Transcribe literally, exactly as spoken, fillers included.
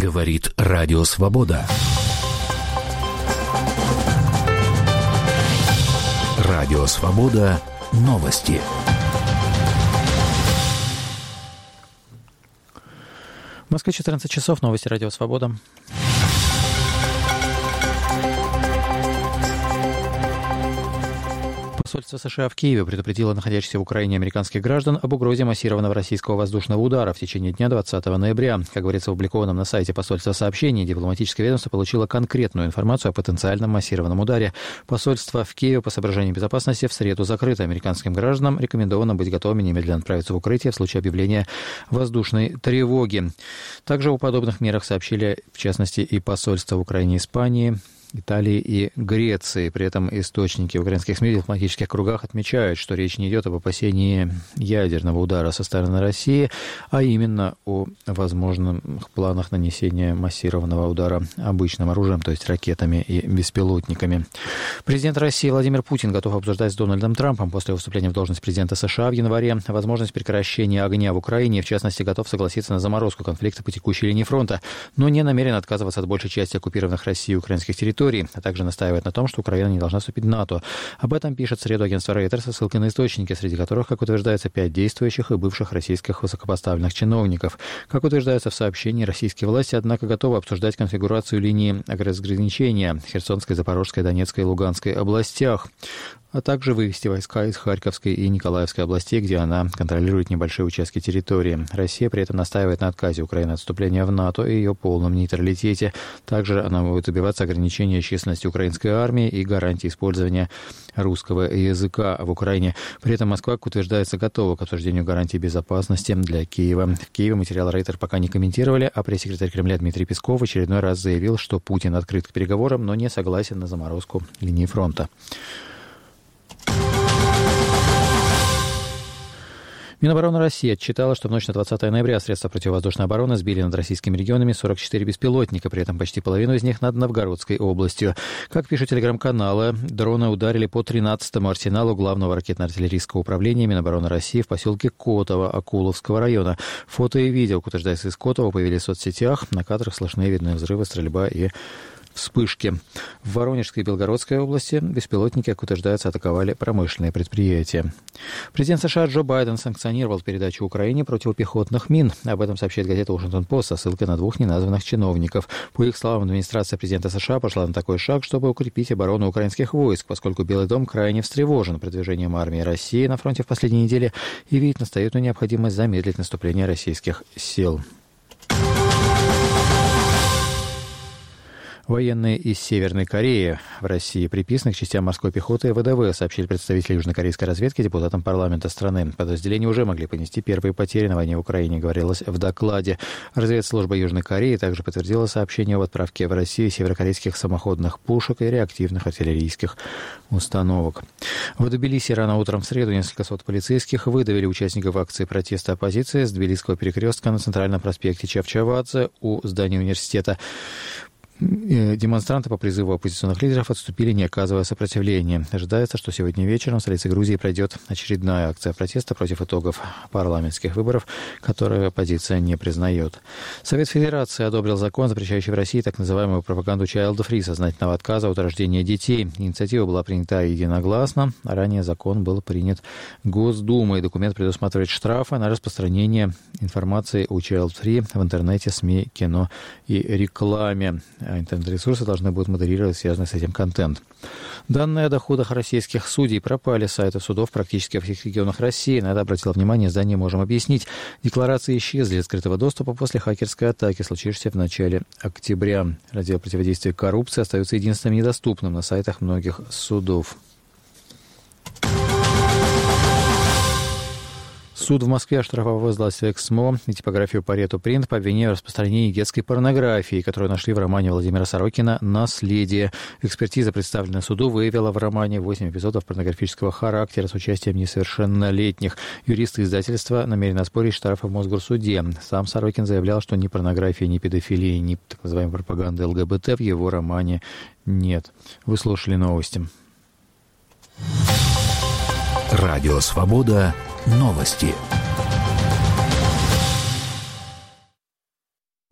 Говорит Радио Свобода. Радио Свобода. Новости. В Москве четырнадцать часов. Новости Радио Свобода. Посольство США в Киеве предупредило находящихся в Украине американских граждан об угрозе массированного российского воздушного удара в течение дня двадцатого ноября. Как говорится в опубликованном на сайте посольства сообщении, дипломатическое ведомство получило конкретную информацию о потенциальном массированном ударе. Посольство в Киеве по соображениям безопасности в среду закрыто. Американским гражданам рекомендовано быть готовыми немедленно отправиться в укрытие в случае объявления воздушной тревоги. Также о подобных мерах сообщили, в частности, и посольства в Украине, Испании, Италии и Греции. При этом источники в украинских СМИ в дипломатических кругах отмечают, что речь не идет об опасении ядерного удара со стороны России, а именно о возможных планах нанесения массированного удара обычным оружием, то есть ракетами и беспилотниками. Президент России Владимир Путин готов обсуждать с Дональдом Трампом после выступления в должность президента США в январе возможность прекращения огня в Украине, в частности, готов согласиться на заморозку конфликта по текущей линии фронта, но не намерен отказываться от большей части оккупированных Россией украинских территорий, а также настаивает на том, что Украина не должна вступить в НАТО. Об этом пишет в среду агентство Reuters со ссылкой на источники, среди которых, как утверждается, пять действующих и бывших российских высокопоставленных чиновников. Как утверждается в сообщении, российские власти, однако, готовы обсуждать конфигурацию линии разграничения в Херсонской, Запорожской, Донецкой и Луганской областях, а также вывести войска из Харьковской и Николаевской областей, где она контролирует небольшие участки территории. Россия при этом настаивает на отказе Украины от вступления в НАТО и ее полном нейтралитете. Также она будет добиваться ограничения численности украинской армии и гарантии использования русского языка в Украине. При этом Москва, как утверждается, готова к обсуждению гарантий безопасности для Киева. В Киеве материал Reuters пока не комментировали, а пресс-секретарь Кремля Дмитрий Песков в очередной раз заявил, что Путин открыт к переговорам, но не согласен на заморозку линии фронта. Минобороны России отчитала, что в ночь на двадцатое ноября средства противовоздушной обороны сбили над российскими регионами сорок четыре беспилотника, при этом почти половину из них над Новгородской областью. Как пишут телеграм-каналы, дроны ударили по тринадцатому арсеналу главного ракетно-артиллерийского управления Минобороны России в поселке Котово Акуловского района. Фото и видео, как утверждается из Котова, появились в соцсетях, на кадрах слышны видны взрывы, стрельба и вспышки. В Воронежской и Белгородской области беспилотники, как утверждается, атаковали промышленные предприятия. Президент США Джо Байден санкционировал передачу Украине противопехотных мин. Об этом сообщает газета «Вашингтон-Пост» со ссылкой на двух неназванных чиновников. По их словам, администрация президента США пошла на такой шаг, чтобы укрепить оборону украинских войск, поскольку Белый дом крайне встревожен продвижением армии России на фронте в последние недели и видит настоятельную необходимость замедлить наступление российских сил. Военные из Северной Кореи в России приписаны к частям морской пехоты и ВДВ, сообщили представители южнокорейской разведки депутатам парламента страны. Подразделения уже могли понести первые потери на войне в Украине, говорилось в докладе. Разведслужба Южной Кореи также подтвердила сообщение об отправке в Россию северокорейских самоходных пушек и реактивных артиллерийских установок. В Тбилиси рано утром в среду несколько сот полицейских выдавили участников акции протеста оппозиции с Тбилисского перекрестка на центральном проспекте Чавчавадзе у здания университета. Демонстранты по призыву оппозиционных лидеров отступили, не оказывая сопротивления. Ожидается, что сегодня вечером в столице Грузии пройдет очередная акция протеста против итогов парламентских выборов, которые оппозиция не признает. Совет Федерации одобрил закон, запрещающий в России так называемую пропаганду child-free, сознательного отказа от рождения детей. Инициатива была принята единогласно. Ранее закон был принят Госдумой. Документ предусматривает штрафы на распространение информации о child-free в интернете, СМИ, кино и рекламе. А интернет-ресурсы должны будут модерировать связанный с этим контент. Данные о доходах российских судей пропали с сайта судов практически во всех регионах России. На это обратило внимание издание «Можем объяснить». Декларации исчезли из скрытого доступа после хакерской атаки, случившейся в начале октября. Раздел противодействия коррупции остается единственным недоступным на сайтах многих судов. Суд в Москве оштрафовал издательство «Эксмо» и типографию «Парето Принт» по обвинению в распространении детской порнографии, которую нашли в романе Владимира Сорокина «Наследие». Экспертиза, представленная суду, выявила в романе восемь эпизодов порнографического характера с участием несовершеннолетних. Юристы издательства намерены оспорить штрафы в Мосгорсуде. Сам Сорокин заявлял, что ни порнографии, ни педофилии, ни так называемой пропаганды ЛГБТ в его романе нет. Вы слушали новости. Радио «Свобода». Новости.